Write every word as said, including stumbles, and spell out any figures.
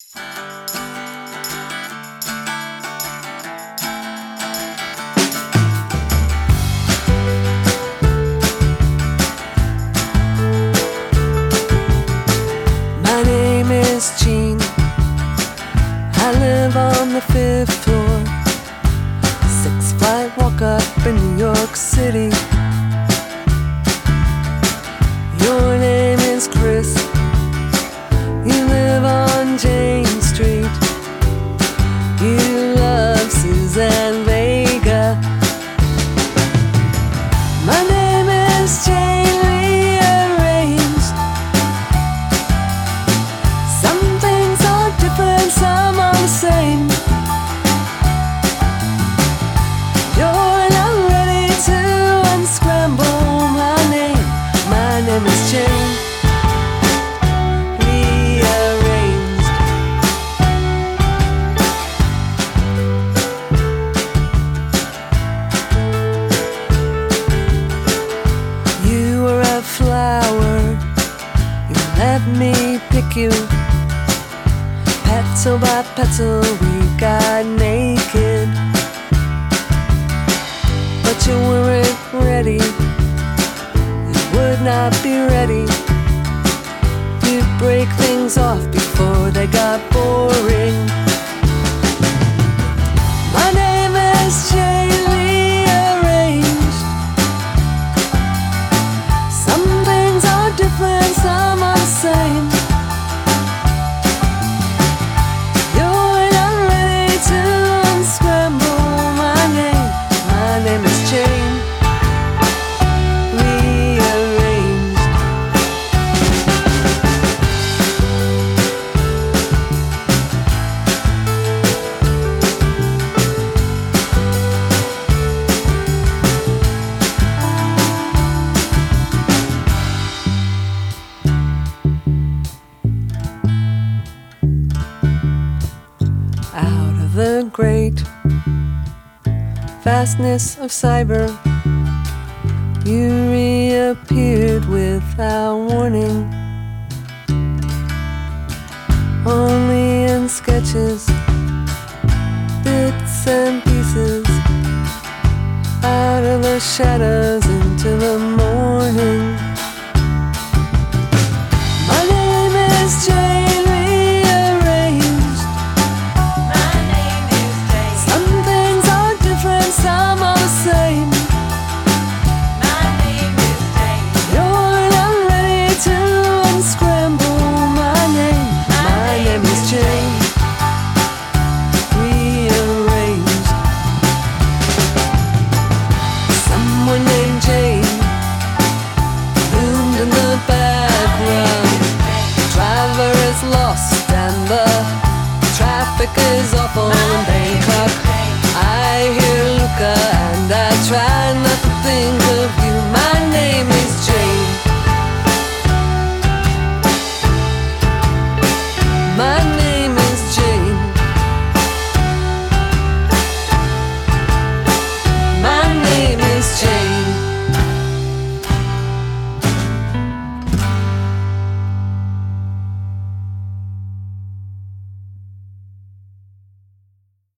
My name is Jean. I live on the fifth floor, six flight walk up in New York City. Your name is Chris. You live on Jane Street. You love Suzanne Vega. My name is Jane, rearranged. Some things are different, some are the same. You're not ready to unscramble my name. My name is Jane, rearranged. You were a flower, you let me pick you. Petal by petal we got naked, but you weren't ready. You would not be ready. You'd break things off before they got boring. My name is Jane, rearranged. Some things are different, some are the same. You're not ready to unscramble my name. My name is Jane, rearranged. Out of the great vastness of cyber, you reappeared without warning. Only in sketches, bits and pieces, out of the shadows into the morning.